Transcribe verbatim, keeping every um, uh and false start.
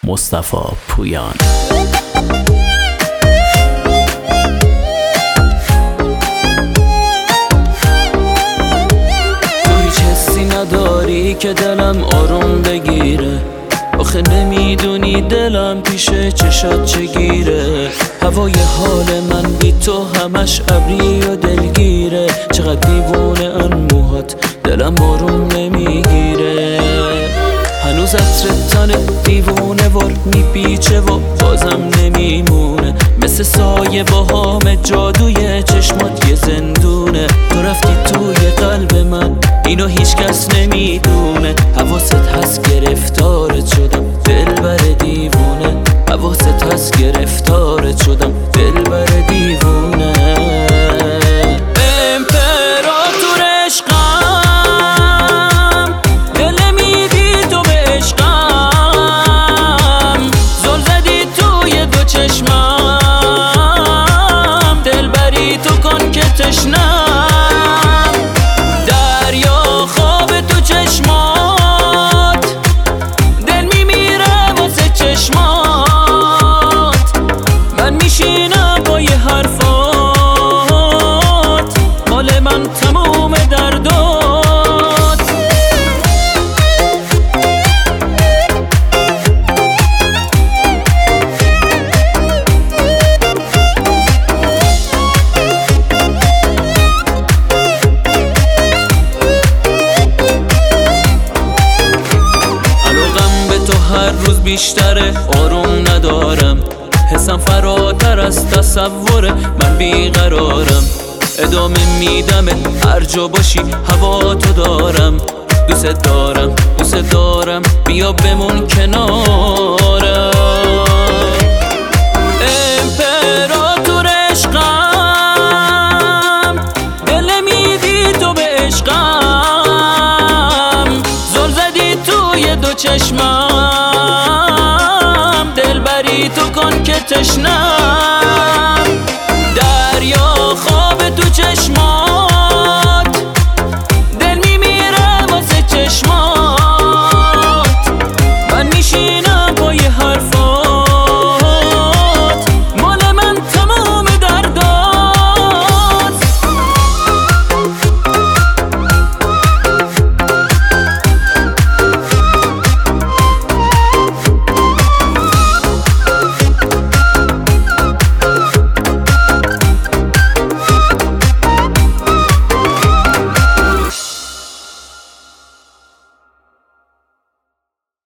مصطفی پویان. تو هیچ حسی نداری که دلم آروم بگیره، آخه نمیدونی دلم پیش چشات چگیره. هوای حال من بی تو همش ابری و دلگیره، چقدر دیوونه ان موهات دلم آروم نمیگیره. هنوز عطر تن دیوونه ور میپیچه و بازم نمیمونه، مثل سایه با هام جادوی چشمات یه زندونه. تو رفتی توی قلب من اینو هیچ کس نمیدونه، حواست هست گرفتارت شدم دلبر دیوونه، حواست هست گرفتارت شدم دلبر دیوونه. امپراتور عشقم دل میدی تو به عشقم، زل زدی توی دو چشمم، دلبری تو کن که تشنم. دریا خواب تو چشمات دل میمیره واسه چشمات، من میشینم با یه حرفات مال من تموم دردات. هر روز بیشتره آروم ندارم، حسم فراتر از تصوره، من بیقرارم. ادامه میدم هر جا باشی هوا تو دارم، دوست دارم دوست دارم بیا بمون کنارم. امپراتور عشقم دل میدی تو به عشقم، زل زدی توی دو چشمم، دلبری تو کن که تشنم.